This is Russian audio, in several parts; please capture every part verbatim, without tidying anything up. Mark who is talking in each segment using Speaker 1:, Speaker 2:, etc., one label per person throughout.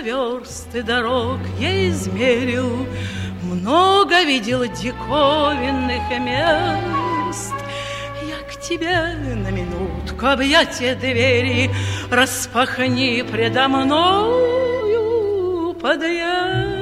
Speaker 1: верст и дорог я измерил, много видел диковинных мест. Я к тебе на минутку, объятия двери распахни предо мною подъезд.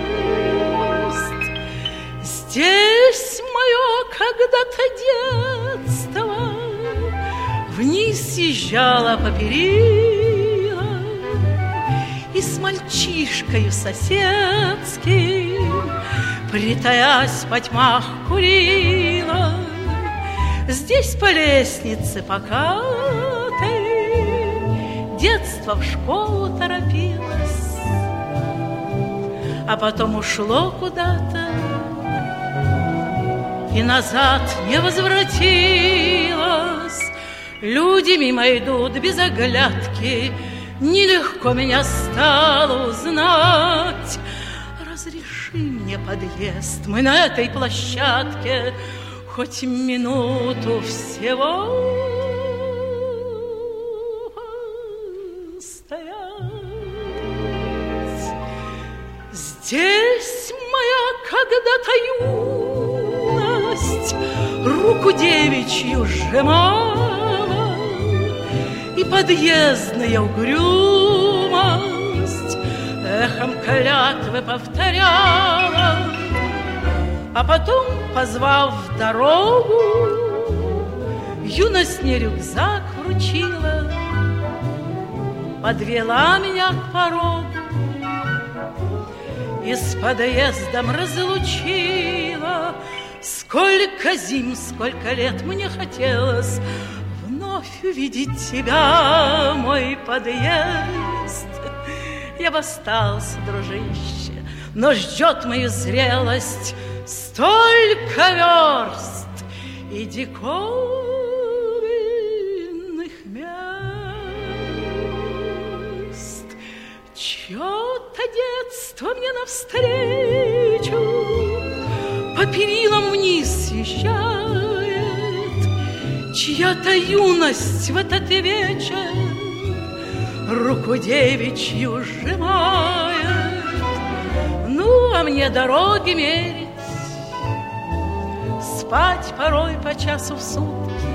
Speaker 1: Здесь мое когда-то детство вниз съезжало по перилам, и с мальчишкою соседским, притаясь по тьмах, курила. Здесь по лестнице покатой детство в школу торопилось, а потом ушло куда-то и назад не возвратилось. Люди мимо идут без оглядки, нелегко меня стало узнать. Разреши мне подъезд, мы на этой площадке хоть минуту всего стоять. Здесь моя когда-то юность руку девичью сжимала, и подъездная угрюмость эхом клятвы повторяла. А потом, позвав в дорогу, юность мне рюкзак вручила, подвела меня к порогу и с подъездом разлучила. Сколько зим, сколько лет мне хотелось вновь увидеть тебя, мой подъезд. Я бы остался, дружище, но ждет мою зрелость столько верст и диковинных мест. Чье-то детство мне навстречу по перилам вниз съезжает, чья-то юность в этот вечер руку девичью сжимает. Ну, а мне дороги мерить, спать порой по часу в сутки.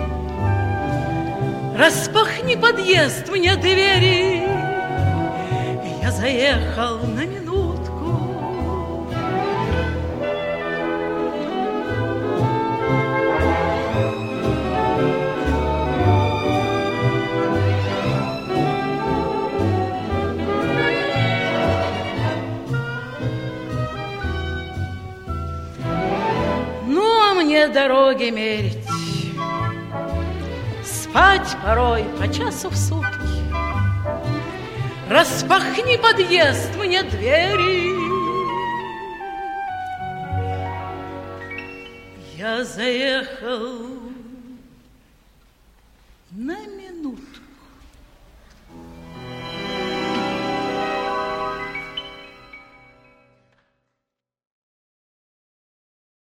Speaker 1: Распахни подъезд мне двери, я заехал на минутку. Дороги мерить, спать порой по часу в сутки. Распахни подъезд мне двери, я заехал на минутку.